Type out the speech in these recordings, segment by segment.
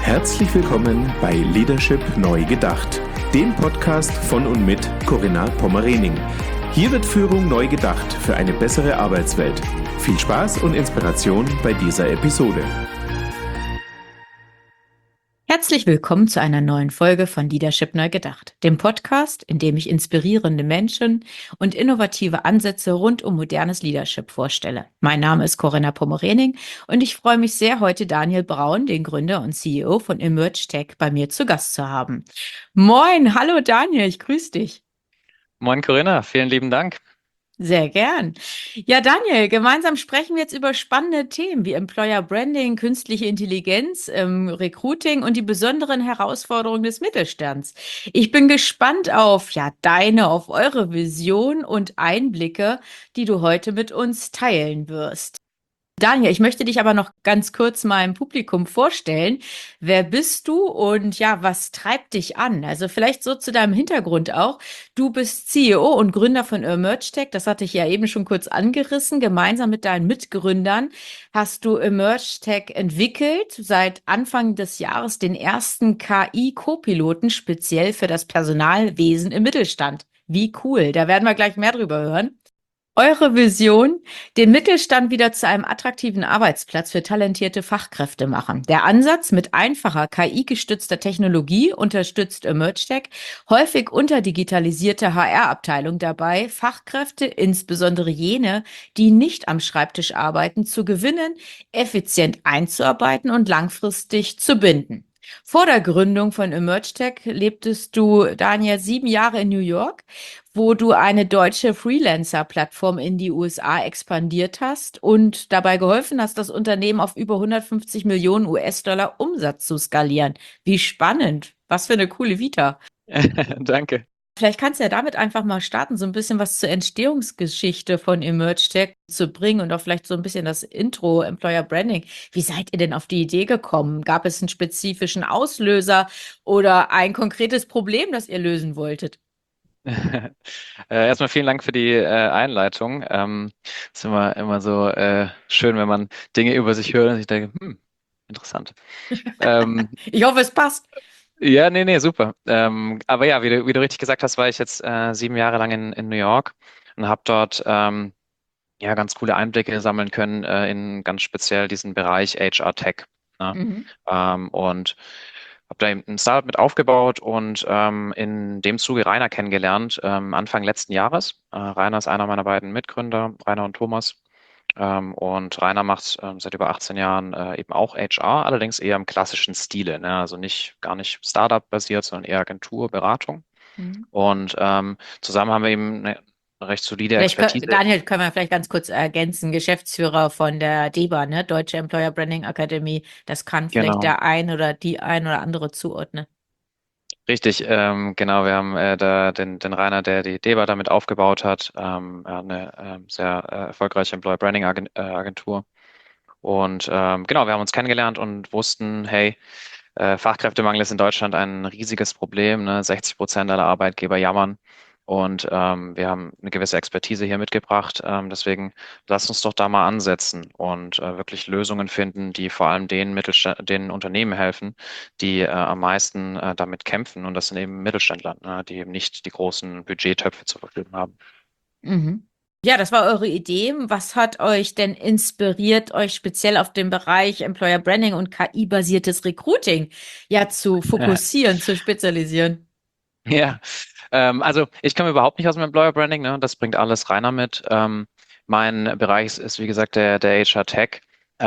Herzlich willkommen bei Leadership neu gedacht, dem Podcast von und mit Corinna Pommerening. Hier wird Führung neu gedacht für eine bessere Arbeitswelt. Viel Spaß und Inspiration bei dieser Episode. Herzlich willkommen zu einer neuen Folge von Leadership neu gedacht, dem Podcast, in dem ich inspirierende Menschen und innovative Ansätze rund um modernes Leadership vorstelle. Mein Name ist Corinna Pommerening und ich freue mich sehr, heute Daniel Braun, den Gründer und CEO von EmergeTech, bei mir zu Gast zu haben. Moin, hallo Daniel, ich grüße dich. Moin Corinna, vielen lieben Dank. Sehr gern. Ja, Daniel, gemeinsam sprechen wir jetzt über spannende Themen wie Employer Branding, künstliche Intelligenz, Recruiting und die besonderen Herausforderungen des Mittelstands. Ich bin gespannt auf, auf eure Vision und Einblicke, die du heute mit uns teilen wirst. Daniel, ich möchte dich aber noch ganz kurz meinem Publikum vorstellen. Wer bist du und was treibt dich an? Also vielleicht so zu deinem Hintergrund auch. Du bist CEO und Gründer von EmergeTech, das hatte ich ja eben schon kurz angerissen. Gemeinsam mit deinen Mitgründern hast du EmergeTech entwickelt, seit Anfang des Jahres den ersten KI-Copiloten speziell für das Personalwesen im Mittelstand. Wie cool, da werden wir gleich mehr drüber hören. Eure Vision, den Mittelstand wieder zu einem attraktiven Arbeitsplatz für talentierte Fachkräfte machen. Der Ansatz mit einfacher KI-gestützter Technologie unterstützt EmergeTech häufig unterdigitalisierte HR-Abteilung dabei, Fachkräfte, insbesondere jene, die nicht am Schreibtisch arbeiten, zu gewinnen, effizient einzuarbeiten und langfristig zu binden. Vor der Gründung von EmergeTech lebtest du, Daniel, 7 Jahre in New York, wo du eine deutsche Freelancer-Plattform in die USA expandiert hast und dabei geholfen hast, das Unternehmen auf über 150 Millionen US-Dollar Umsatz zu skalieren. Wie spannend. Was für eine coole Vita. Danke. Vielleicht kannst du ja damit einfach mal starten, so ein bisschen was zur Entstehungsgeschichte von EmergeTech zu bringen und auch vielleicht so ein bisschen das Intro, Employer Branding. Wie seid ihr denn auf die Idee gekommen? Gab es einen spezifischen Auslöser oder ein konkretes Problem, das ihr lösen wolltet? Erstmal vielen Dank für die Einleitung. Ist immer so schön, wenn man Dinge über sich hört und sich denkt, interessant. Ich hoffe, es passt. Ja, nee, super. Aber ja, wie du richtig gesagt hast, war ich jetzt 7 Jahre lang in New York und habe dort ganz coole Einblicke sammeln können in ganz speziell diesen Bereich HR Tech. Ne? Mhm. Und habe da eben ein Startup mit aufgebaut und in dem Zuge Rainer kennengelernt, Anfang letzten Jahres. Rainer ist einer meiner beiden Mitgründer, Rainer und Thomas. Und Rainer macht seit über 18 Jahren eben auch HR, allerdings eher im klassischen Stile, ne? Also gar nicht Startup-basiert, sondern eher Agentur, Beratung. Mhm. Und zusammen haben wir eben eine recht solide Expertise. Daniel, können wir vielleicht ganz kurz ergänzen, Geschäftsführer von der DEBA, ne? Deutsche Employer Branding Academy. Das kann vielleicht Genau. der ein oder die ein oder andere zuordnen. Richtig, genau. Wir haben da den Rainer, der die DEBA damit aufgebaut hat. Er hat eine sehr erfolgreiche Employer Branding Agentur. Und genau, wir haben uns kennengelernt und wussten, hey, Fachkräftemangel ist in Deutschland ein riesiges Problem. Ne? 60% aller Arbeitgeber jammern. Und wir haben eine gewisse Expertise hier mitgebracht. Deswegen lasst uns doch da mal ansetzen und wirklich Lösungen finden, die vor allem den Unternehmen helfen, die am meisten damit kämpfen. Und das sind eben Mittelständler, ne? Die eben nicht die großen Budgettöpfe zur Verfügung haben. Mhm. Ja, das war eure Idee. Was hat euch denn inspiriert, euch speziell auf den Bereich Employer Branding und KI-basiertes Recruiting zu fokussieren, zu spezialisieren? Ja, also ich komme überhaupt nicht aus dem Employer Branding, ne? Das bringt alles Rainer mit. Mein Bereich ist, wie gesagt, der HR Tech.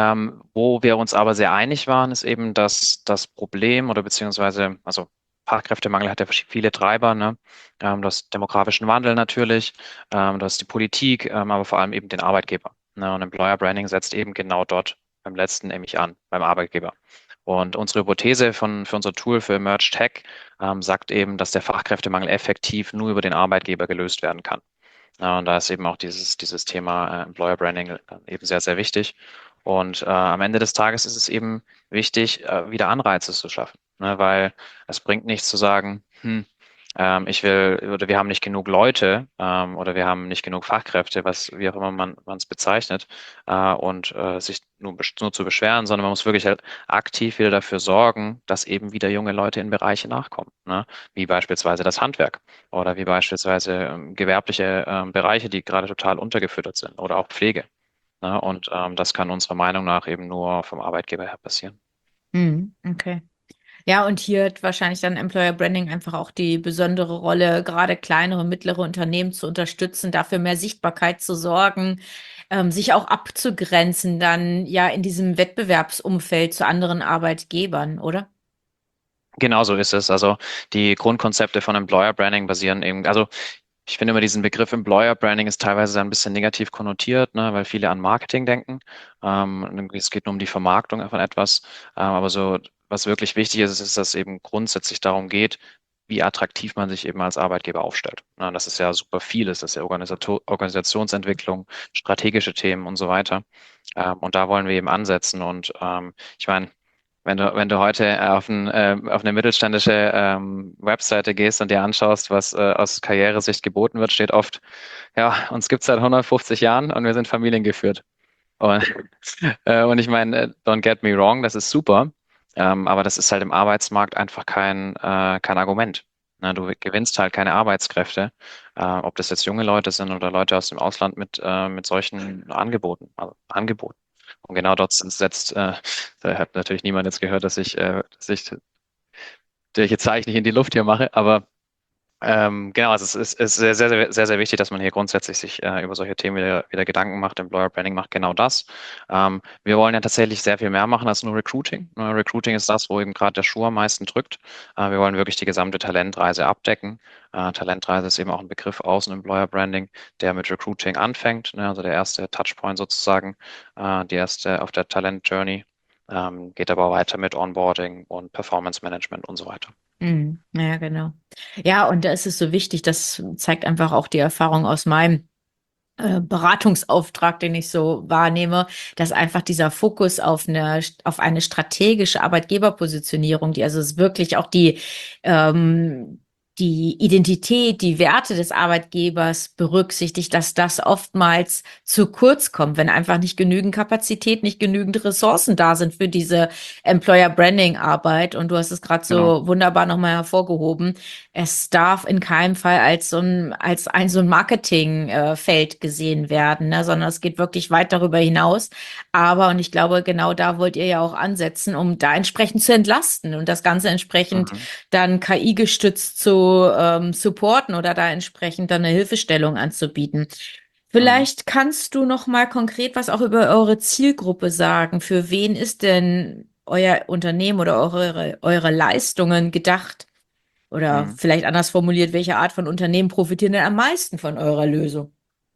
Wo wir uns aber sehr einig waren, ist eben, dass das Problem oder beziehungsweise, also Fachkräftemangel hat ja viele Treiber, ne? Du hast demografischen Wandel natürlich, du hast die Politik, aber vor allem eben den Arbeitgeber. Ne? Und Employer Branding setzt eben genau dort beim letzten nämlich an, beim Arbeitgeber. Und unsere Hypothese für unser Tool für EmergeTech sagt eben, dass der Fachkräftemangel effektiv nur über den Arbeitgeber gelöst werden kann. Und da ist eben auch dieses Thema Employer Branding eben sehr, sehr wichtig. Und am Ende des Tages ist es eben wichtig, wieder Anreize zu schaffen. Ne? Weil es bringt nichts zu sagen, oder wir haben nicht genug Leute oder wir haben nicht genug Fachkräfte, wie auch immer man es bezeichnet, und sich nur zu beschweren, sondern man muss wirklich halt aktiv wieder dafür sorgen, dass eben wieder junge Leute in Bereiche nachkommen, ne? Wie beispielsweise das Handwerk oder wie beispielsweise gewerbliche Bereiche, die gerade total untergefüttert sind oder auch Pflege. Ne? Und das kann unserer Meinung nach eben nur vom Arbeitgeber her passieren. Okay. Ja, und hier hat wahrscheinlich dann Employer Branding einfach auch die besondere Rolle, gerade kleinere, mittlere Unternehmen zu unterstützen, dafür mehr Sichtbarkeit zu sorgen, sich auch abzugrenzen, dann ja in diesem Wettbewerbsumfeld zu anderen Arbeitgebern, oder? Genau so ist es. Also die Grundkonzepte von Employer Branding basieren eben, also ich finde immer diesen Begriff Employer Branding ist teilweise ein bisschen negativ konnotiert, ne, weil viele an Marketing denken. Es geht nur um die Vermarktung von etwas. Aber so, was wirklich wichtig ist, ist, dass es eben grundsätzlich darum geht, wie attraktiv man sich eben als Arbeitgeber aufstellt. Na, das ist ja super vieles. Das ist ja Organisationsentwicklung, strategische Themen und so weiter. Und da wollen wir eben ansetzen. Und ich meine, wenn du heute auf eine mittelständische Webseite gehst und dir anschaust, was aus Karrieresicht geboten wird, steht oft, ja, uns gibt's seit 150 Jahren und wir sind familiengeführt. Und, und ich meine, don't get me wrong, das ist super, aber das ist halt im Arbeitsmarkt einfach kein Argument. Ne, du gewinnst halt keine Arbeitskräfte, ob das jetzt junge Leute sind oder Leute aus dem Ausland mit solchen Angeboten. Und genau dort da hat natürlich niemand jetzt gehört, dass ich solche Zeichen nicht in die Luft hier mache, aber genau, also es ist sehr, sehr, sehr, sehr, sehr wichtig, dass man hier grundsätzlich sich über solche Themen wieder Gedanken macht. Employer Branding macht genau das. Wir wollen ja tatsächlich sehr viel mehr machen als nur Recruiting. Recruiting ist das, wo eben gerade der Schuh am meisten drückt. Wir wollen wirklich die gesamte Talentreise abdecken. Talentreise ist eben auch ein Begriff außen Employer Branding, der mit Recruiting anfängt, ne, also der erste Touchpoint sozusagen, die erste auf der Talent Journey, geht aber weiter mit Onboarding und Performance Management und so weiter. Ja, genau. Ja, und da ist es so wichtig, das zeigt einfach auch die Erfahrung aus meinem Beratungsauftrag, den ich so wahrnehme, dass einfach dieser Fokus auf eine strategische Arbeitgeberpositionierung, die also es wirklich auch die Identität, die Werte des Arbeitgebers berücksichtigt, dass das oftmals zu kurz kommt, wenn einfach nicht genügend Kapazität, nicht genügend Ressourcen da sind für diese Employer Branding Arbeit. Und du hast es gerade Genau. so wunderbar nochmal hervorgehoben. Es darf in keinem Fall als so ein Marketingfeld gesehen werden, ne, sondern es geht wirklich weit darüber hinaus. Aber, und ich glaube, genau da wollt ihr ja auch ansetzen, um da entsprechend zu entlasten und das Ganze entsprechend Mhm. dann KI-gestützt zu supporten oder da entsprechend dann eine Hilfestellung anzubieten. Mhm. Vielleicht kannst du noch mal konkret was auch über eure Zielgruppe sagen. Für wen ist denn euer Unternehmen oder eure Leistungen gedacht? Oder Mhm. vielleicht anders formuliert, welche Art von Unternehmen profitieren denn am meisten von eurer Lösung?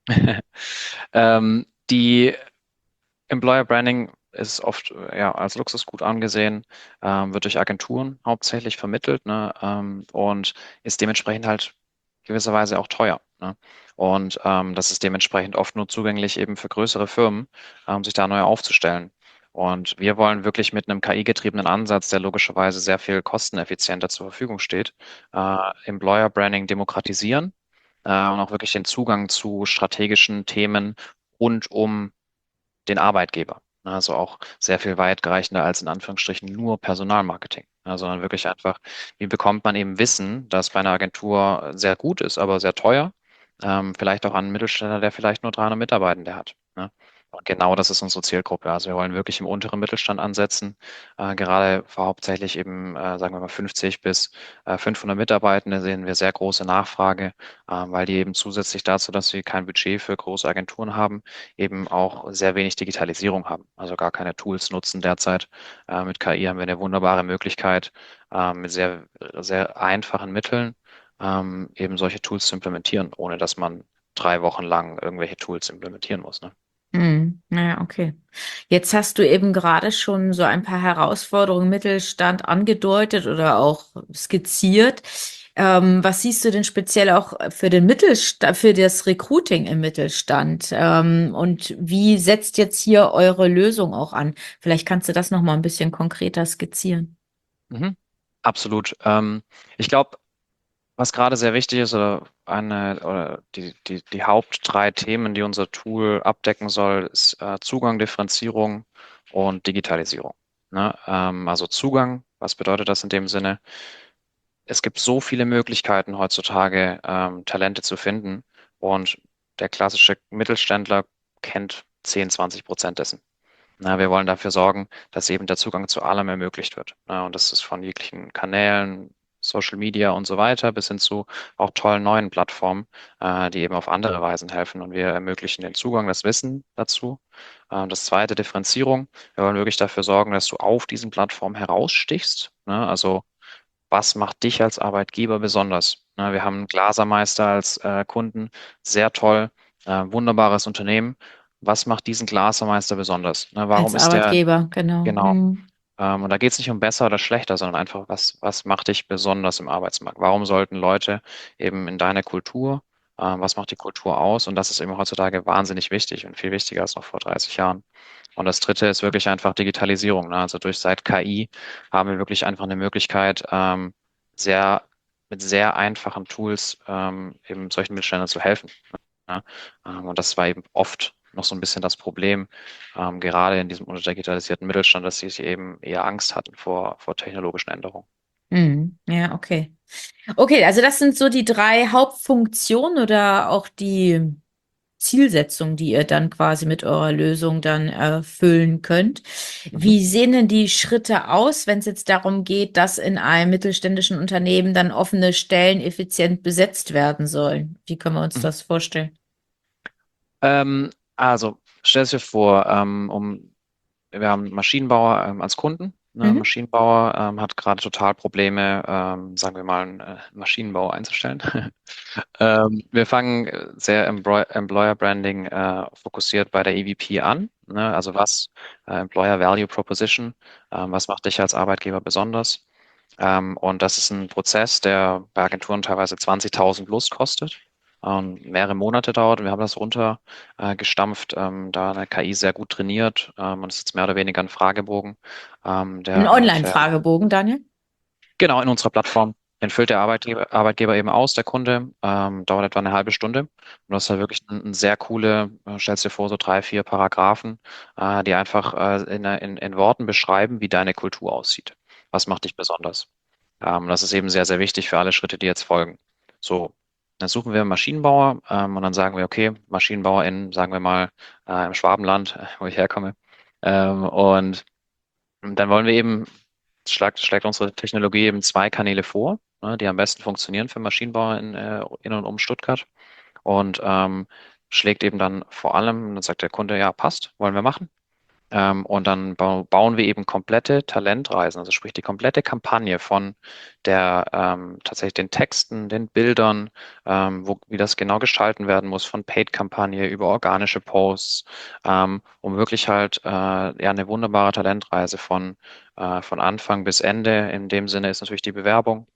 Die Employer Branding ist oft ja, als Luxusgut angesehen, wird durch Agenturen hauptsächlich vermittelt, ne, und ist dementsprechend halt gewisserweise auch teuer. Ne? Und das ist dementsprechend oft nur zugänglich eben für größere Firmen, sich da neu aufzustellen. Und wir wollen wirklich mit einem KI-getriebenen Ansatz, der logischerweise sehr viel kosteneffizienter zur Verfügung steht, Employer Branding demokratisieren, und auch wirklich den Zugang zu strategischen Themen rund um den Arbeitgeber. Also auch sehr viel weitreichender als in Anführungsstrichen nur Personalmarketing. Sondern wirklich einfach, wie bekommt man eben Wissen, das bei einer Agentur sehr gut ist, aber sehr teuer. Vielleicht auch an einen Mittelständler, der vielleicht nur 300 Mitarbeitende hat. Ne? Und genau das ist unsere Zielgruppe. Also wir wollen wirklich im unteren Mittelstand ansetzen, gerade für hauptsächlich eben, sagen wir mal, 50 bis 500 Mitarbeitende sehen wir sehr große Nachfrage, weil die eben zusätzlich dazu, dass sie kein Budget für große Agenturen haben, eben auch sehr wenig Digitalisierung haben, also gar keine Tools nutzen derzeit. Mit KI haben wir eine wunderbare Möglichkeit, mit sehr, sehr einfachen Mitteln eben solche Tools zu implementieren, ohne dass man 3 Wochen lang irgendwelche Tools implementieren muss. Ne? Naja, okay. Jetzt hast du eben gerade schon so ein paar Herausforderungen im Mittelstand angedeutet oder auch skizziert. Was siehst du denn speziell auch für den Mittelstand, für das Recruiting im Mittelstand? Und wie setzt jetzt hier eure Lösung auch an? Vielleicht kannst du das noch mal ein bisschen konkreter skizzieren. Mhm. Absolut. Ich glaube, Was gerade sehr wichtig ist, oder die Haupt drei Themen, die unser Tool abdecken soll, ist Zugang, Differenzierung und Digitalisierung. Ne? Also Zugang, was bedeutet das in dem Sinne? Es gibt so viele Möglichkeiten heutzutage, Talente zu finden, und der klassische Mittelständler kennt 10, 20% dessen. Na, wir wollen dafür sorgen, dass eben der Zugang zu allem ermöglicht wird. Und das ist von jeglichen Kanälen, Social Media und so weiter bis hin zu auch tollen neuen Plattformen, die eben auf andere Weisen helfen. Und wir ermöglichen den Zugang, das Wissen dazu. Das zweite, Differenzierung. Wir wollen wirklich dafür sorgen, dass du auf diesen Plattformen herausstichst. Ne? Also was macht dich als Arbeitgeber besonders? Ne, wir haben Glasermeister als Kunden, sehr toll, wunderbares Unternehmen. Was macht diesen Glasermeister besonders? Ne, Als warum ist der, Arbeitgeber, genau. genau. Und da geht es nicht um besser oder schlechter, sondern einfach, was macht dich besonders im Arbeitsmarkt? Warum sollten Leute eben in deiner Kultur, was macht die Kultur aus? Und das ist eben heutzutage wahnsinnig wichtig und viel wichtiger als noch vor 30 Jahren. Und das dritte ist wirklich einfach Digitalisierung. Ne? Also seit KI haben wir wirklich einfach eine Möglichkeit, sehr, mit sehr einfachen Tools eben solchen Mittelständlern zu helfen. Ne? Und das war eben oft noch so ein bisschen das Problem, gerade in diesem unterdigitalisierten Mittelstand, dass sie eben eher Angst hatten vor technologischen Änderungen. Ja, okay. Okay, also das sind so die drei Hauptfunktionen oder auch die Zielsetzung, die ihr dann quasi mit eurer Lösung dann erfüllen könnt. Mhm. Wie sehen denn die Schritte aus, wenn es jetzt darum geht, dass in einem mittelständischen Unternehmen dann offene Stellen effizient besetzt werden sollen? Wie können wir uns Mhm. das vorstellen? Also, stell dir vor, wir haben einen Maschinenbauer als Kunden. Ne? Mhm. Maschinenbauer hat gerade total Probleme, sagen wir mal, einen Maschinenbauer einzustellen. Wir fangen sehr Employer Branding fokussiert bei der EVP an. Ne? Also was Employer Value Proposition, was macht dich als Arbeitgeber besonders? Und das ist ein Prozess, der bei Agenturen teilweise 20.000 Lust kostet und mehrere Monate dauert. Und wir haben das runter gestampft, da eine KI sehr gut trainiert, und es ist jetzt mehr oder weniger ein Fragebogen, Ein der ungefähr Online-Fragebogen, Daniel? genau in unserer Plattform. Den füllt der Arbeitgeber eben aus, der Kunde, dauert etwa eine halbe Stunde. Und das ist halt wirklich ein sehr coole, stellst dir vor, so 3, 4 Paragraphen, die einfach in Worten beschreiben, wie deine Kultur aussieht. Was macht dich besonders? Das ist eben sehr, sehr wichtig für alle Schritte, die jetzt folgen. So, dann suchen wir einen Maschinenbauer, und dann sagen wir, okay, Maschinenbauer in, sagen wir mal, im Schwabenland, wo ich herkomme. Und dann wollen wir eben, schlägt unsere Technologie eben 2 Kanäle vor, ne, die am besten funktionieren für Maschinenbauer in und um Stuttgart. Und schlägt eben dann vor allem, dann sagt der Kunde, ja, passt, wollen wir machen. Und dann bauen wir eben komplette Talentreisen, also sprich die komplette Kampagne von der tatsächlich den Texten, den Bildern, wie das genau gestalten werden muss, von Paid-Kampagne über organische Posts, um wirklich halt ja eine wunderbare Talentreise von Anfang bis Ende. In dem Sinne ist natürlich die Bewerbung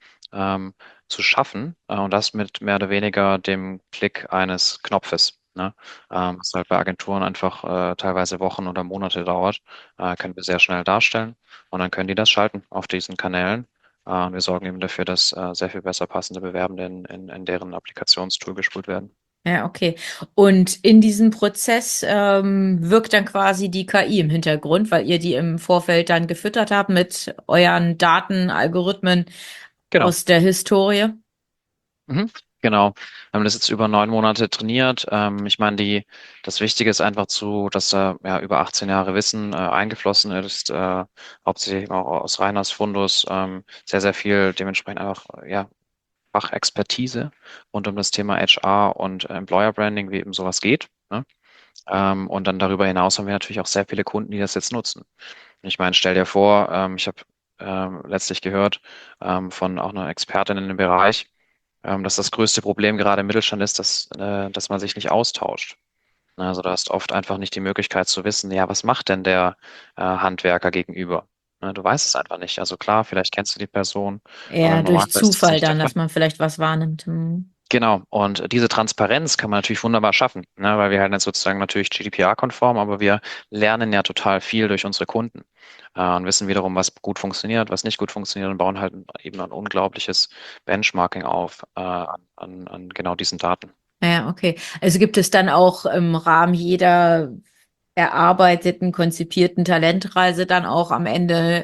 zu schaffen, und das mit mehr oder weniger dem Klick eines Knopfes. Ne? Was halt bei Agenturen einfach teilweise Wochen oder Monate dauert, können wir sehr schnell darstellen, und dann können die das schalten auf diesen Kanälen. Und wir sorgen eben dafür, dass sehr viel besser passende Bewerbende in deren Applikationstool gespult werden. Ja, okay. Und in diesem Prozess wirkt dann quasi die KI im Hintergrund, weil ihr die im Vorfeld dann gefüttert habt mit euren Daten, Algorithmen Genau. aus der Historie. Mhm. Genau. Wir haben das jetzt über 9 Monate trainiert. Ich meine, das Wichtige ist einfach dass da ja über 18 Jahre Wissen eingeflossen ist, hauptsächlich auch aus Reiners Fundus, sehr, sehr viel dementsprechend einfach, ja, Fachexpertise rund um das Thema HR und Employer Branding, wie eben sowas geht. Ne? Und dann darüber hinaus haben wir natürlich auch sehr viele Kunden, die das jetzt nutzen. Ich meine, stell dir vor, ich habe letztlich gehört von auch einer Expertin in dem Bereich, dass das größte Problem gerade im Mittelstand ist, dass man sich nicht austauscht. Ne, also du hast oft einfach nicht die Möglichkeit zu wissen, ja, was macht denn der Handwerker gegenüber? Ne, du weißt es einfach nicht. Also klar, vielleicht kennst du die Person, aber Eher im durch Normalfall ist das Zufall nicht der dann, Fall. dass man vielleicht was wahrnimmt. Hm. Genau, und diese Transparenz kann man natürlich wunderbar schaffen, ne? Weil wir halt jetzt sozusagen natürlich GDPR-konform, aber wir lernen ja total viel durch unsere Kunden und wissen wiederum, was gut funktioniert, was nicht gut funktioniert und bauen halt eben ein unglaubliches Benchmarking auf an genau diesen Daten. Ja, okay. Also gibt es dann auch im Rahmen jeder erarbeiteten, konzipierten Talentreise dann auch am Ende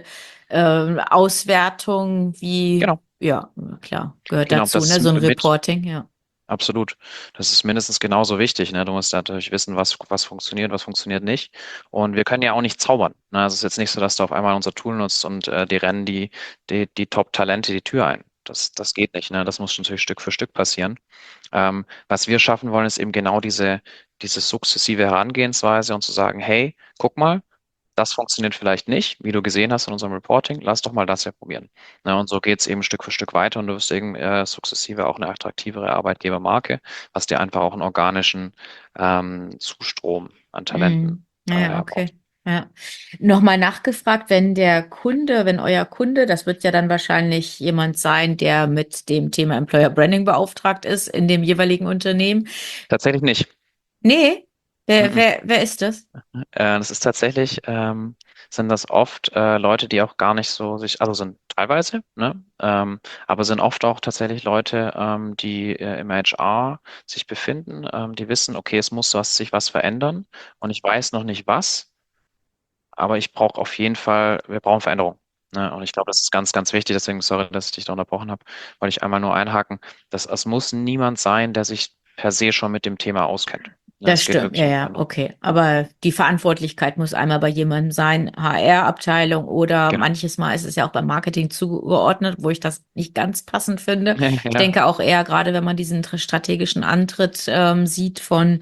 Auswertung, wie, Genau, ja, klar, gehört genau, dazu, das ne? ist So ein mit Reporting, ja. absolut. Das ist mindestens genauso wichtig, ne? Du musst natürlich wissen, was funktioniert nicht. Und wir können ja auch nicht zaubern. Ne? Also es ist jetzt nicht so, dass du auf einmal unser Tool nutzt und die rennen die Top-Talente die Tür ein. Das geht nicht, ne? Das muss natürlich Stück für Stück passieren. Was wir schaffen wollen, ist eben genau diese sukzessive Herangehensweise und zu sagen, hey, guck mal, das funktioniert vielleicht nicht, wie du gesehen hast in unserem Reporting, lass doch mal das ja probieren. Ne, und so geht es eben Stück für Stück weiter und du wirst eben sukzessive auch eine attraktivere Arbeitgebermarke, was dir einfach auch einen organischen Zustrom an Talenten Ja, erbaut. okay. Ja. Nochmal nachgefragt, wenn euer Kunde, das wird ja dann wahrscheinlich jemand sein, der mit dem Thema Employer Branding beauftragt ist in dem jeweiligen Unternehmen. Tatsächlich nicht. Nee, Mhm. wer ist das? Das ist tatsächlich, sind das oft Leute, die auch gar nicht so sich, also sind teilweise, ne, aber sind oft auch tatsächlich Leute, die im HR sich befinden, die wissen, okay, es muss sich was verändern und ich weiß noch nicht was, aber ich brauche auf jeden Fall, wir brauchen Veränderung. Ne? Und ich glaube, das ist ganz, ganz wichtig, deswegen sorry, dass ich dich da unterbrochen habe, wollte ich einmal nur einhaken, dass es muss niemand sein, der sich per se schon mit dem Thema auskennt. Ne? Das Es geht stimmt, wirklich ja, um ja, Veränderung. okay. Aber die Verantwortlichkeit muss einmal bei jemandem sein, HR-Abteilung oder Genau. manches Mal ist es ja auch beim Marketing zugeordnet, wo ich das nicht ganz passend finde. Ich Ja. denke auch eher, gerade wenn man diesen strategischen Antritt sieht von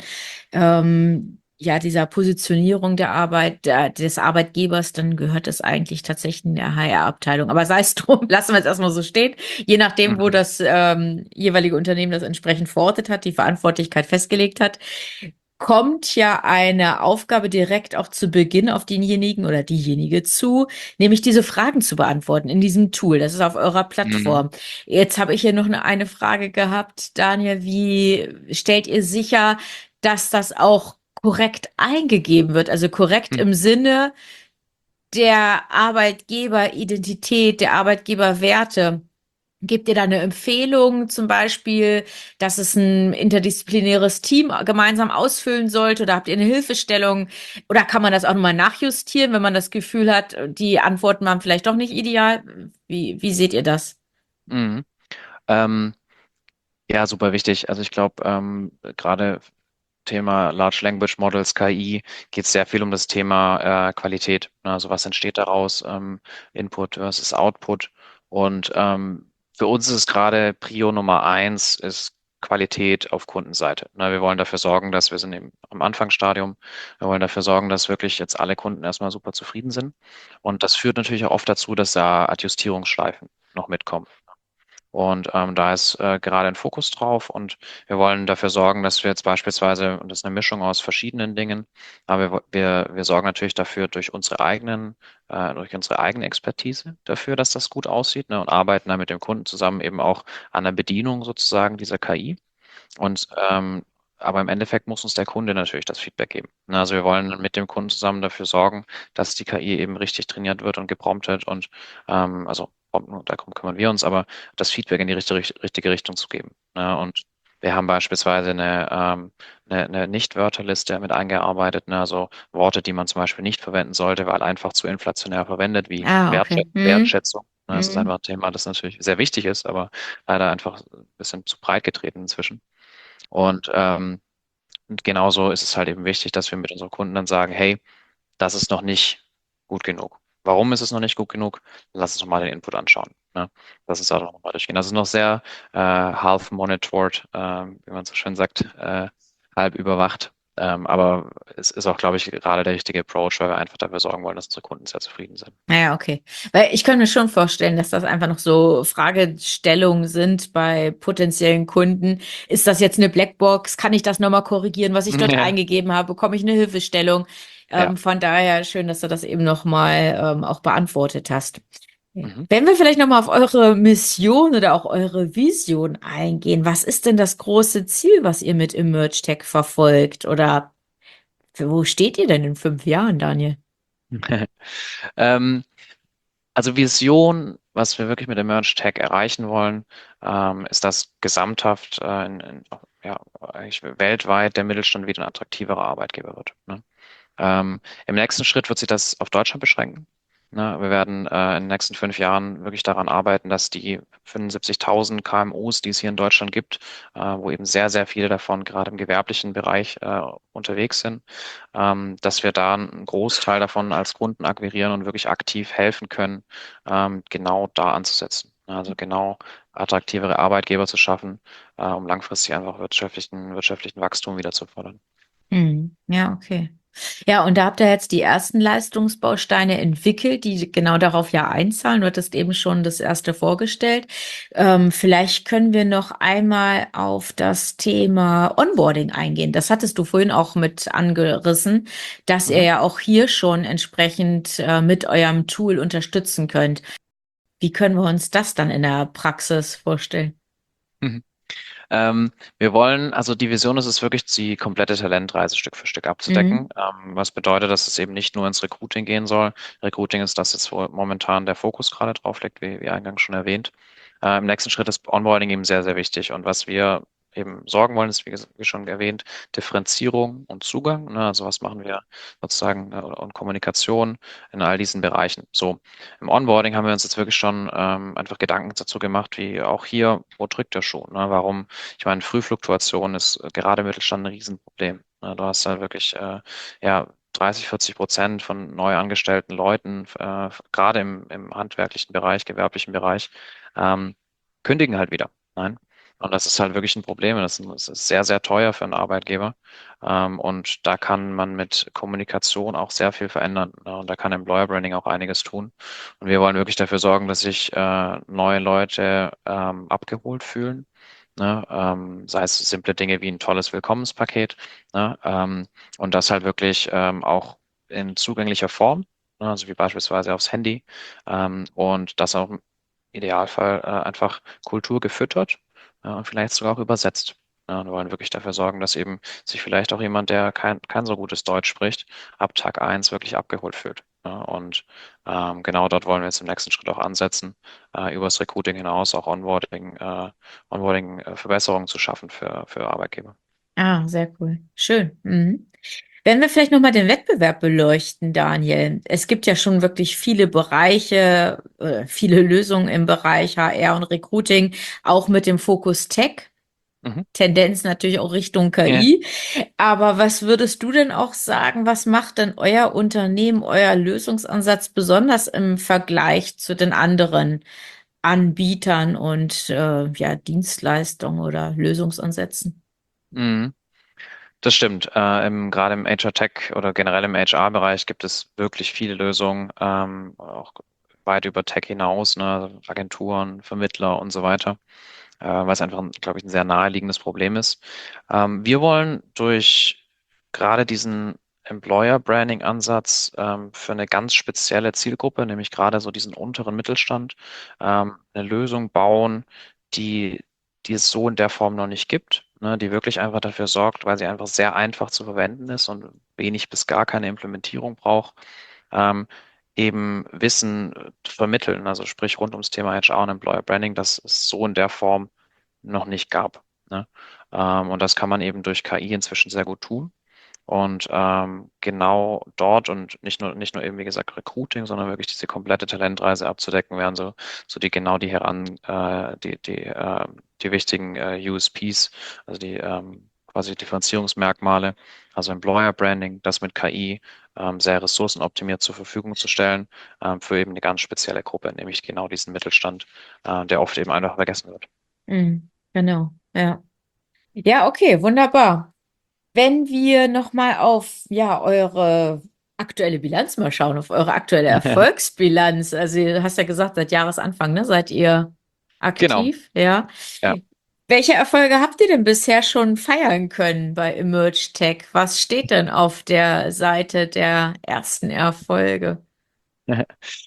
ja, dieser Positionierung der Arbeit, des Arbeitgebers, dann gehört es eigentlich tatsächlich in der HR-Abteilung. Aber sei es drum, lassen wir es erstmal so stehen. Je nachdem, wo Mhm. das jeweilige Unternehmen das entsprechend verortet hat, die Verantwortlichkeit festgelegt hat, kommt ja eine Aufgabe direkt auch zu Beginn auf denjenigen oder diejenige zu, nämlich diese Fragen zu beantworten in diesem Tool. Das ist auf eurer Mhm. Plattform. Jetzt habe ich hier noch eine Frage gehabt, Daniel. Wie stellt ihr sicher, dass das auch korrekt eingegeben wird? Also korrekt Mhm. im Sinne der Arbeitgeberidentität, der Arbeitgeberwerte. Gebt ihr da eine Empfehlung, zum Beispiel, dass es ein interdisziplinäres Team gemeinsam ausfüllen sollte? Oder habt ihr eine Hilfestellung? Oder kann man das auch nochmal nachjustieren, wenn man das Gefühl hat, die Antworten waren vielleicht doch nicht ideal? Wie seht ihr das? Mhm. Ähm, ja, super wichtig. Also ich glaube, gerade Thema Large Language Models, KI, geht es sehr viel um das Thema Qualität. Ne? Also was entsteht daraus? Input versus Output. Und für uns ist es gerade Prio Nummer eins, ist Qualität auf Kundenseite. Ne? Wir wollen dafür sorgen, dass wir sind eben am Anfangsstadium. Wir wollen dafür sorgen, dass wirklich jetzt alle Kunden erstmal super zufrieden sind. Und das führt natürlich auch oft dazu, dass da Adjustierungsschleifen noch mitkommen. Und da ist gerade ein Fokus drauf und wir wollen dafür sorgen, dass wir jetzt beispielsweise, und das ist eine Mischung aus verschiedenen Dingen, aber wir sorgen natürlich dafür durch unsere eigene Expertise dafür, dass das gut aussieht, ne, und arbeiten dann mit dem Kunden zusammen eben auch an der Bedienung sozusagen dieser KI. Und aber im Endeffekt muss uns der Kunde natürlich das Feedback geben. Ne, also wir wollen mit dem Kunden zusammen dafür sorgen, dass die KI eben richtig trainiert wird und gepromptet und also darum kümmern wir uns, aber das Feedback in die richtige Richtung zu geben. Ne? Und wir haben beispielsweise eine Nicht-Wörterliste mit eingearbeitet, ne? Also Worte, die man zum Beispiel nicht verwenden sollte, weil einfach zu inflationär verwendet, wie Ah, okay. Wertschätzung. Ne? Das ist Hm. einfach ein Thema, das natürlich sehr wichtig ist, aber leider einfach ein bisschen zu breit getreten inzwischen. Und und genauso ist es halt eben wichtig, dass wir mit unseren Kunden dann sagen, hey, das ist noch nicht gut genug. Warum ist es noch nicht gut genug? Lass uns doch mal den Input anschauen. Ne? Das ist auch nochmal durchgehen. Das ist noch sehr half monitored, wie man so schön sagt, halb überwacht. Aber es ist auch, glaube ich, gerade der richtige Approach, weil wir einfach dafür sorgen wollen, dass unsere Kunden sehr zufrieden sind. Naja, okay. Weil ich kann mir schon vorstellen, dass das einfach noch so Fragestellungen sind bei potenziellen Kunden. Ist das jetzt eine Blackbox? Kann ich das nochmal korrigieren, was ich dort Ja, eingegeben habe? Bekomme ich eine Hilfestellung? ja. Von daher schön, dass du das eben nochmal auch beantwortet hast. Mhm. Wenn wir vielleicht nochmal auf eure Mission oder auch eure Vision eingehen, was ist denn das große Ziel, was ihr mit Emerge Tech verfolgt? Oder wo steht ihr denn in 5 Jahren, Daniel? Ähm, Also Vision, was wir wirklich mit Emerge Tech erreichen wollen, ist, dass gesamthaft ja, eigentlich weltweit der Mittelstand wieder ein attraktiverer Arbeitgeber wird. Ne? Im nächsten Schritt wird sich das auf Deutschland beschränken. Ne? Wir werden in den nächsten 5 Jahren wirklich daran arbeiten, dass die 75.000 KMUs, die es hier in Deutschland gibt, wo eben sehr, sehr viele davon gerade im gewerblichen Bereich unterwegs sind, dass wir da einen Großteil davon als Kunden akquirieren und wirklich aktiv helfen können, genau da anzusetzen. Also genau attraktivere Arbeitgeber zu schaffen, um langfristig einfach wirtschaftlichen Wachstum wieder zu fördern. Ja, okay. Ja, und da habt ihr jetzt die ersten Leistungsbausteine entwickelt, die genau darauf ja einzahlen. Du hattest eben schon das erste vorgestellt. Vielleicht können wir noch einmal auf das Thema Onboarding eingehen. Das hattest du vorhin auch mit angerissen, dass ihr Mhm. ja auch hier schon entsprechend mit eurem Tool unterstützen könnt. Wie können wir uns das dann in der Praxis vorstellen? Mhm. Wir wollen, also die Vision ist es wirklich, die komplette Talentreise Stück für Stück abzudecken. Mhm. Was bedeutet, dass es eben nicht nur ins Recruiting gehen soll. Recruiting ist das jetzt, wo momentan der Fokus gerade drauf liegt, wie eingangs schon erwähnt. Im nächsten Schritt ist Onboarding eben sehr, sehr wichtig. Und was wir eben sorgen wollen, ist, wie schon erwähnt, Differenzierung und Zugang. Ne? Also was machen wir sozusagen und Kommunikation in all diesen Bereichen. So, im Onboarding haben wir uns jetzt wirklich schon einfach Gedanken dazu gemacht, wie auch hier, wo drückt der Schuh? Ne? Warum ich meine, Frühfluktuation ist gerade im Mittelstand ein Riesenproblem. Du hast da wirklich ja 30-40% von neu angestellten Leuten, gerade im handwerklichen Bereich, gewerblichen Bereich, ähm, kündigen halt wieder. Nein. Und das ist halt wirklich ein Problem. Das ist sehr, sehr teuer für einen Arbeitgeber. Und da kann man mit Kommunikation auch sehr viel verändern. Ne? Und da kann Employer Branding auch einiges tun. Und wir wollen wirklich dafür sorgen, dass sich neue Leute abgeholt fühlen, ne? Sei es simple Dinge wie ein tolles Willkommenspaket, ne? Und das halt wirklich auch in zugänglicher Form, ne? Also wie beispielsweise aufs Handy, und das auch im Idealfall einfach Kultur gefüttert, und vielleicht sogar auch übersetzt. Ja, und wir wollen wirklich dafür sorgen, dass eben sich vielleicht auch jemand, der kein so gutes Deutsch spricht, ab Tag eins wirklich abgeholt fühlt. Ja, und genau dort wollen wir jetzt im nächsten Schritt auch ansetzen, übers Recruiting hinaus auch Onboarding-Verbesserungen zu schaffen für Arbeitgeber. Ah, sehr cool. Schön. Mhm. Wenn wir vielleicht nochmal den Wettbewerb beleuchten, Daniel. Es gibt ja schon wirklich viele Bereiche, viele Lösungen im Bereich HR und Recruiting, auch mit dem Fokus Tech. Mhm. Tendenz natürlich auch Richtung Ja. KI. Aber was würdest du denn auch sagen, was macht denn euer Unternehmen, euer Lösungsansatz besonders im Vergleich zu den anderen Anbietern und ja, Dienstleistungen oder Lösungsansätzen? Mhm. Das stimmt. Gerade im HR-Tech oder generell im HR-Bereich gibt es wirklich viele Lösungen, auch weit über Tech hinaus, ne, also Agenturen, Vermittler und so weiter, weil es einfach, glaube ich, ein sehr naheliegendes Problem ist. Wir wollen durch gerade diesen Employer-Branding-Ansatz für eine ganz spezielle Zielgruppe, nämlich gerade so diesen unteren Mittelstand, eine Lösung bauen, die, die es so in der Form noch nicht gibt, ne, die wirklich einfach dafür sorgt, weil sie einfach sehr einfach zu verwenden ist und wenig bis gar keine Implementierung braucht, ähm, eben Wissen vermitteln, also sprich rund ums Thema HR und Employer Branding, das es so in der Form noch nicht gab. Ne? Und das kann man eben durch KI inzwischen sehr gut tun. Und genau dort und nicht nur eben, wie gesagt, Recruiting, sondern wirklich diese komplette Talentreise abzudecken, wären so die wichtigen USPs, also die quasi Differenzierungsmerkmale, also Employer Branding, das mit KI sehr ressourcenoptimiert zur Verfügung zu stellen, für eben eine ganz spezielle Gruppe, nämlich genau diesen Mittelstand, der oft eben einfach vergessen wird. Mhm, genau, ja. Ja, okay, wunderbar. Wenn wir nochmal auf ja eure aktuelle Bilanz mal schauen, auf eure aktuelle Erfolgsbilanz. Also du hast ja gesagt, seit Jahresanfang, ne, seid ihr Genau, aktiv, ja. ja. Welche Erfolge habt ihr denn bisher schon feiern können bei Emerge Tech? Was steht denn auf der Seite der ersten Erfolge?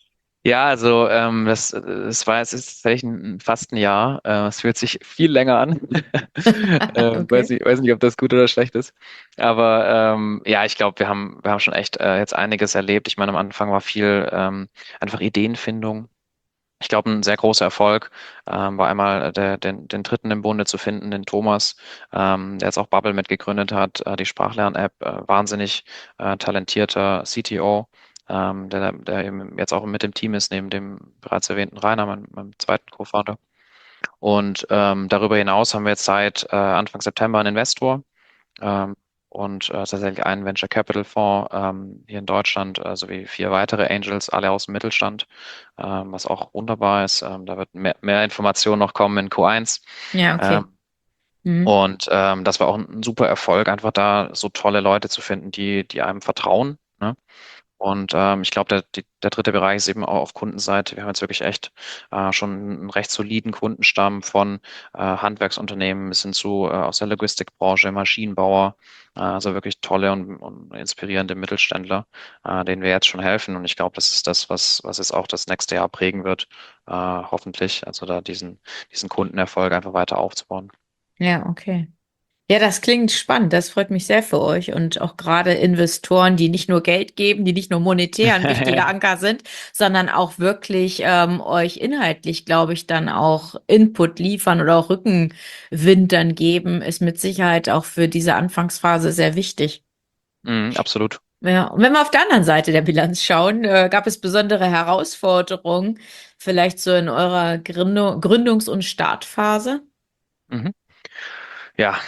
Ja, also das war jetzt ist tatsächlich fast ein Jahr. Es fühlt sich viel länger an. Okay. Weiß nicht, ob das gut oder schlecht ist. Aber ja, ich glaube, wir haben schon echt jetzt einiges erlebt. Ich meine, am Anfang war viel einfach Ideenfindung. Ich glaube, ein sehr großer Erfolg war einmal den Dritten im Bunde zu finden, den Thomas, der jetzt auch Bubble mitgegründet hat, die Sprachlern-App, wahnsinnig talentierter CTO, der eben jetzt auch mit dem Team ist, neben dem bereits erwähnten Rainer, meinem zweiten Co-Founder. Und darüber hinaus haben wir jetzt seit Anfang September einen Investor, ähm, und tatsächlich einen Venture Capital Fonds hier in Deutschland, sowie 4 weitere Angels, alle aus dem Mittelstand, was auch wunderbar ist. Da wird mehr Informationen noch kommen in Q1. Ja, okay. Ähm, Mhm. und das war auch ein super Erfolg, einfach da so tolle Leute zu finden, die einem vertrauen. Ne? Und ich glaube, der dritte Bereich ist eben auch auf Kundenseite. Wir haben jetzt wirklich echt schon einen recht soliden Kundenstamm von Handwerksunternehmen bis hin zu aus der Logistikbranche, Maschinenbauer, also wirklich tolle und inspirierende Mittelständler, denen wir jetzt schon helfen. Und ich glaube, das ist das, was jetzt auch das nächste Jahr prägen wird, hoffentlich. Also da diesen Kundenerfolg einfach weiter aufzubauen. Ja, okay. Ja, das klingt spannend. Das freut mich sehr für euch und auch gerade Investoren, die nicht nur Geld geben, die nicht nur monetär ein wichtiger Anker sind, sondern auch wirklich euch inhaltlich, glaube ich, dann auch Input liefern oder auch Rückenwind dann geben, ist mit Sicherheit auch für diese Anfangsphase sehr wichtig. Absolut. Ja, und wenn wir auf der anderen Seite der Bilanz schauen, gab es besondere Herausforderungen, vielleicht so in eurer Gründungs- und Startphase? Mhm. Ja,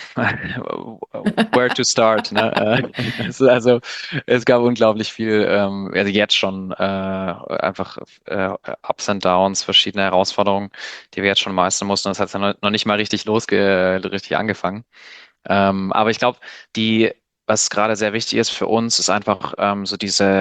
where to start, ne? Also es gab unglaublich viel, also jetzt schon einfach Ups and Downs, verschiedene Herausforderungen, die wir jetzt schon meistern mussten. Das hat ja noch nicht mal richtig angefangen. Aber ich glaube, was gerade sehr wichtig ist für uns, ist einfach so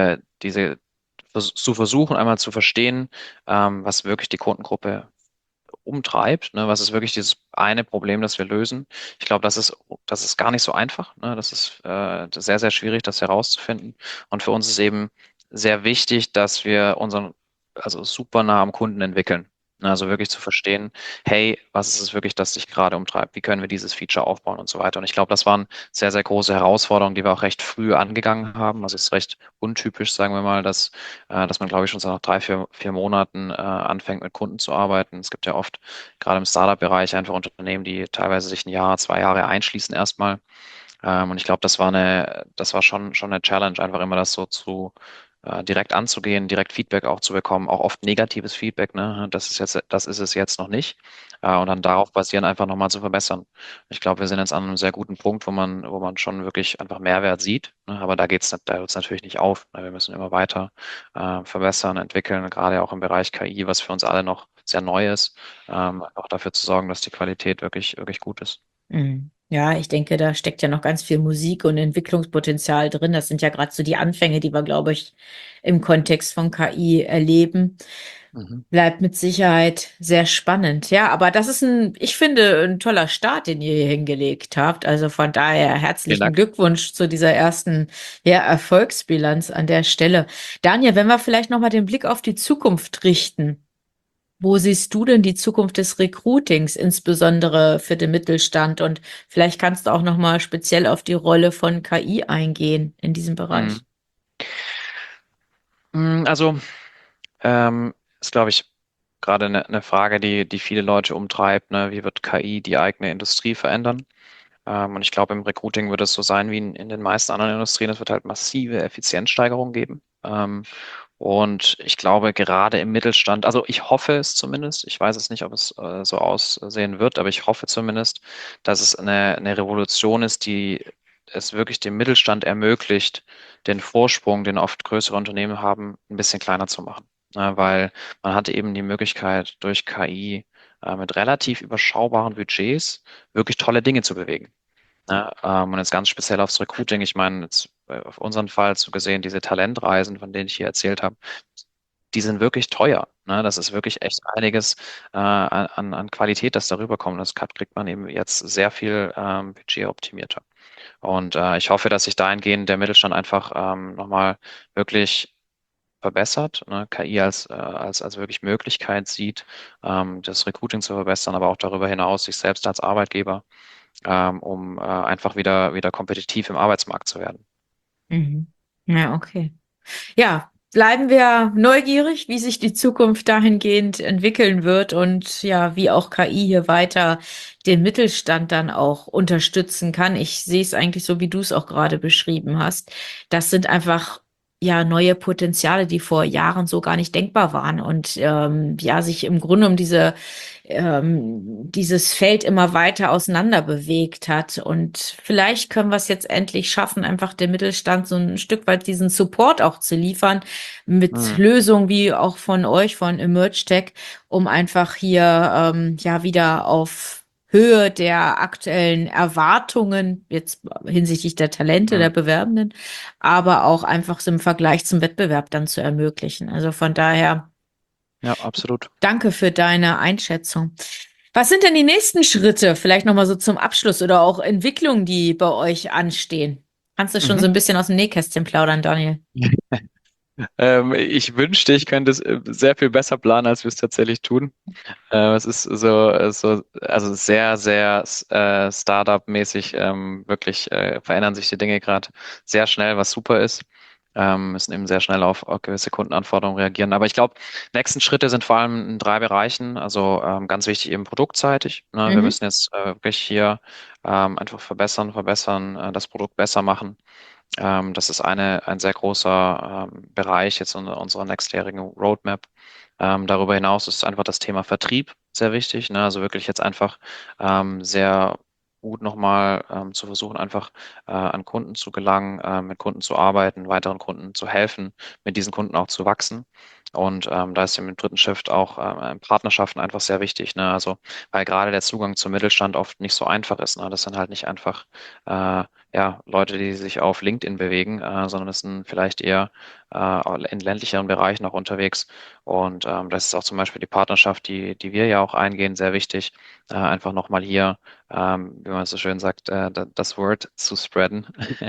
zu versuchen, einmal zu verstehen, was wirklich die Kundengruppe umtreibt, ne? Was ist wirklich dieses eine Problem, das wir lösen? Ich glaube, das ist gar nicht so einfach, ne? Das ist sehr, sehr schwierig, das herauszufinden. Und für uns ist eben sehr wichtig, dass wir also super nah am Kunden entwickeln. Ne? Also wirklich zu verstehen, hey, was ist es wirklich, das dich gerade umtreibt? Wie können wir dieses Feature aufbauen und so weiter? Und ich glaube, das waren sehr, sehr große Herausforderungen, die wir auch recht früh angegangen haben. Also es ist recht untypisch, sagen wir mal, dass man, glaube ich, schon so nach 3, 4 Monaten anfängt, mit Kunden zu arbeiten. Es gibt ja oft, gerade im Startup-Bereich, einfach Unternehmen, die teilweise sich ein Jahr, 2 Jahre einschließen erstmal. Und ich glaube, das war schon eine Challenge, einfach immer das so direkt anzugehen, direkt Feedback auch zu bekommen, auch oft negatives Feedback, ne? Das ist es jetzt noch nicht. Und dann darauf basieren einfach nochmal zu verbessern. Ich glaube, wir sind jetzt an einem sehr guten Punkt, wo man schon wirklich einfach Mehrwert sieht, ne? Aber da hört es natürlich nicht auf. Ne? Wir müssen immer weiter verbessern, entwickeln, gerade auch im Bereich KI, was für uns alle noch sehr neu ist, auch dafür zu sorgen, dass die Qualität wirklich gut ist. Mhm. Ja, ich denke, da steckt ja noch ganz viel Musik und Entwicklungspotenzial drin. Das sind ja gerade so die Anfänge, die wir, glaube ich, im Kontext von KI erleben. Mhm. Bleibt mit Sicherheit sehr spannend. Ja, aber das ist ich finde, ein toller Start, den ihr hier hingelegt habt. Also von daher Vielen herzlichen Dank. Glückwunsch zu dieser ersten, ja, Erfolgsbilanz an der Stelle. Daniel, wenn wir vielleicht nochmal den Blick auf die Zukunft richten. Wo siehst du denn die Zukunft des Recruitings, insbesondere für den Mittelstand? Und vielleicht kannst du auch noch mal speziell auf die Rolle von KI eingehen in diesem Mhm. Bereich. Also, ist, glaube ich, gerade eine Frage, die viele Leute umtreibt, ne? Wie wird KI die eigene Industrie verändern? Und ich glaube, im Recruiting wird es so sein wie in den meisten anderen Industrien. Es wird halt massive Effizienzsteigerungen geben. Und ich glaube, gerade im Mittelstand, also ich hoffe es zumindest, ich weiß es nicht, ob es so aussehen wird, aber ich hoffe zumindest, dass es eine Revolution ist, die es wirklich dem Mittelstand ermöglicht, den Vorsprung, den oft größere Unternehmen haben, ein bisschen kleiner zu machen. Weil man hat eben die Möglichkeit, durch KI mit relativ überschaubaren Budgets wirklich tolle Dinge zu bewegen. Ne? Und jetzt ganz speziell aufs Recruiting, ich meine, jetzt auf unseren Fall zu gesehen, diese Talentreisen, von denen ich hier erzählt habe, die sind wirklich teuer. Ne? Das ist wirklich echt einiges an Qualität, das darüber kommt. Das kriegt man eben jetzt sehr viel budgetoptimierter. Und ich hoffe, dass sich dahingehend der Mittelstand einfach nochmal wirklich verbessert, ne? KI als wirklich Möglichkeit sieht, das Recruiting zu verbessern, aber auch darüber hinaus sich selbst als Arbeitgeber, um einfach wieder kompetitiv im Arbeitsmarkt zu werden. Mhm. Ja, okay. Ja, bleiben wir neugierig, wie sich die Zukunft dahingehend entwickeln wird und ja, wie auch KI hier weiter den Mittelstand dann auch unterstützen kann. Ich sehe es eigentlich so, wie du es auch gerade beschrieben hast. Das sind einfach ja neue Potenziale, die vor Jahren so gar nicht denkbar waren und ja, sich im Grunde um dieses Feld immer weiter auseinander bewegt hat. Und vielleicht können wir es jetzt endlich schaffen, einfach dem Mittelstand so ein Stück weit diesen Support auch zu liefern mit Lösungen wie auch von euch, von EmergeTech, um einfach hier ja wieder auf Höhe der aktuellen Erwartungen, jetzt hinsichtlich der Talente der Bewerbenden, aber auch einfach so im Vergleich zum Wettbewerb dann zu ermöglichen. Also von daher, Ja, absolut. danke für deine Einschätzung. Was sind denn die nächsten Schritte, vielleicht nochmal so zum Abschluss oder auch Entwicklungen, die bei euch anstehen? Kannst du schon so ein bisschen aus dem Nähkästchen plaudern, Daniel? Ich wünschte, ich könnte es sehr viel besser planen, als wir es tatsächlich tun. Es ist also sehr, sehr Startup-mäßig. Wirklich verändern sich die Dinge gerade sehr schnell, was super ist. Müssen eben sehr schnell auf gewisse Kundenanforderungen reagieren. Aber ich glaube, nächsten Schritte sind vor allem in 3 Bereichen. Also ganz wichtig eben produktseitig. Ne? Wir müssen jetzt wirklich hier einfach verbessern, das Produkt besser machen. Das ist ein sehr großer Bereich jetzt in unserer nächstjährigen Roadmap. Darüber hinaus ist einfach das Thema Vertrieb sehr wichtig. Ne? Also wirklich jetzt einfach sehr gut nochmal zu versuchen, einfach an Kunden zu gelangen, mit Kunden zu arbeiten, weiteren Kunden zu helfen, mit diesen Kunden auch zu wachsen. Und da ist im 3. Shift auch Partnerschaften einfach sehr wichtig. Ne? Also weil gerade der Zugang zum Mittelstand oft nicht so einfach ist. Ne? Das sind halt nicht einfach Leute, die sich auf LinkedIn bewegen, sondern es sind vielleicht eher in ländlicheren Bereichen auch unterwegs. Und das ist auch zum Beispiel die Partnerschaft, die wir ja auch eingehen, sehr wichtig. Einfach nochmal hier, wie man so schön sagt, das Word zu spreaden,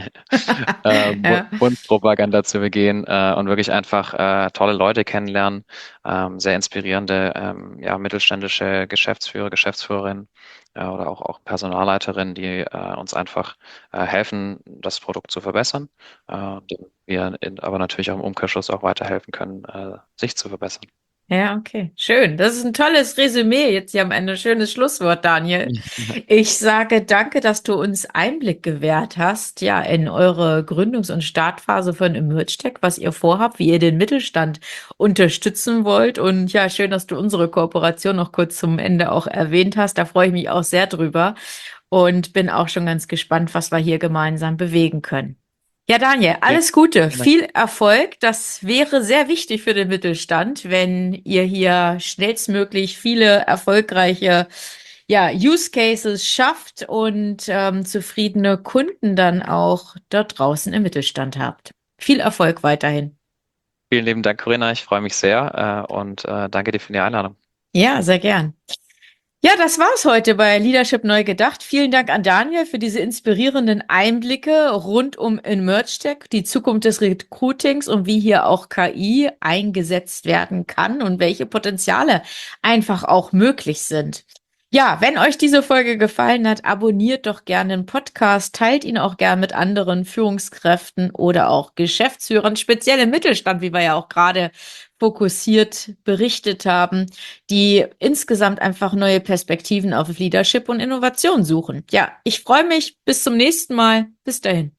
Mundpropaganda zu begehen und wirklich einfach tolle Leute kennenlernen, sehr inspirierende mittelständische Geschäftsführer, Geschäftsführerinnen oder auch Personalleiterinnen, die uns einfach helfen, das Produkt zu verbessern, dem wir aber natürlich auch im Umkehrschluss auch weiterhelfen können, sich zu verbessern. Ja, okay. Schön. Das ist ein tolles Resümee jetzt hier am Ende. Schönes Schlusswort, Daniel. Ich sage danke, dass du uns Einblick gewährt hast, ja, in eure Gründungs- und Startphase von EmergeTech, was ihr vorhabt, wie ihr den Mittelstand unterstützen wollt. Und ja, schön, dass du unsere Kooperation noch kurz zum Ende auch erwähnt hast. Da freue ich mich auch sehr drüber und bin auch schon ganz gespannt, was wir hier gemeinsam bewegen können. Ja, Daniel, alles Gute, viel Erfolg. Das wäre sehr wichtig für den Mittelstand, wenn ihr hier schnellstmöglich viele erfolgreiche Use Cases schafft und zufriedene Kunden dann auch dort draußen im Mittelstand habt. Viel Erfolg weiterhin. Vielen lieben Dank, Corinna. Ich freue mich sehr und danke dir für die Einladung. Ja, sehr gern. Ja, das war's heute bei Leadership neu gedacht. Vielen Dank an Daniel für diese inspirierenden Einblicke rund um EmergeTech, die Zukunft des Recruitings und wie hier auch KI eingesetzt werden kann und welche Potenziale einfach auch möglich sind. Ja, wenn euch diese Folge gefallen hat, abonniert doch gerne den Podcast, teilt ihn auch gerne mit anderen Führungskräften oder auch Geschäftsführern, speziell im Mittelstand, wie wir ja auch gerade fokussiert berichtet haben, die insgesamt einfach neue Perspektiven auf Leadership und Innovation suchen. Ja, ich freue mich. Bis zum nächsten Mal. Bis dahin.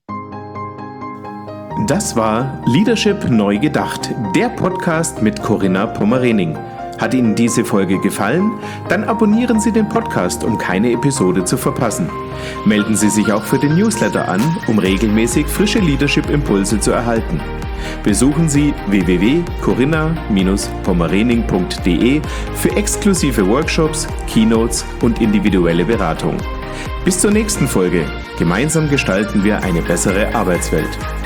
Das war Leadership neu gedacht, der Podcast mit Corinna Pommerening. Hat Ihnen diese Folge gefallen? Dann abonnieren Sie den Podcast, um keine Episode zu verpassen. Melden Sie sich auch für den Newsletter an, um regelmäßig frische Leadership-Impulse zu erhalten. Besuchen Sie www.corinna-pommerening.de für exklusive Workshops, Keynotes und individuelle Beratung. Bis zur nächsten Folge. Gemeinsam gestalten wir eine bessere Arbeitswelt.